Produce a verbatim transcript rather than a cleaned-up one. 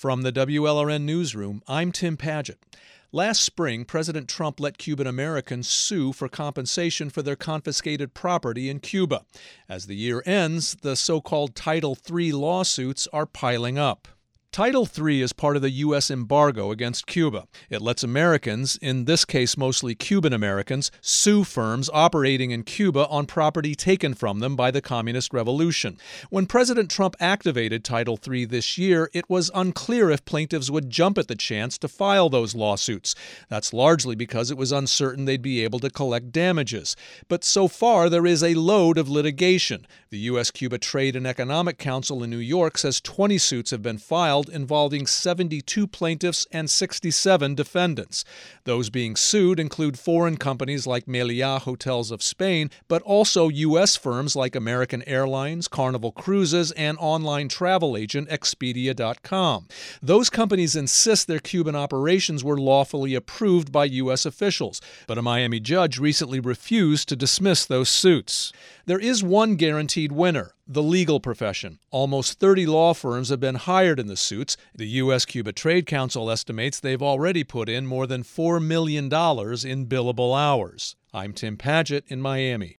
From the W L R N Newsroom, I'm Tim Padgett. Last spring, President Trump let Cuban Americans sue for compensation for their confiscated property in Cuba. As the year ends, the so-called Title three lawsuits are piling up. Title three is part of the U S embargo against Cuba. It lets Americans, in this case mostly Cuban Americans, sue firms operating in Cuba on property taken from them by the Communist Revolution. When President Trump activated Title three this year, it was unclear if plaintiffs would jump at the chance to file those lawsuits. That's largely because it was uncertain they'd be able to collect damages. But so far, there is a load of litigation. The U S Cuba Trade and Economic Council in New York says twenty suits have been filed, involving seventy-two plaintiffs and sixty-seven defendants. Those being sued include foreign companies like Meliá Hotels of Spain, but also U S firms like American Airlines, Carnival Cruises, and online travel agent Expedia dot com. Those companies insist their Cuban operations were lawfully approved by U S officials, but a Miami judge recently refused to dismiss those suits. There is one guaranteed winner: the legal profession. Almost thirty law firms have been hired in the suits. The U S Cuba Trade Council estimates they've already put in more than four million dollars in billable hours. I'm Tim Padgett in Miami.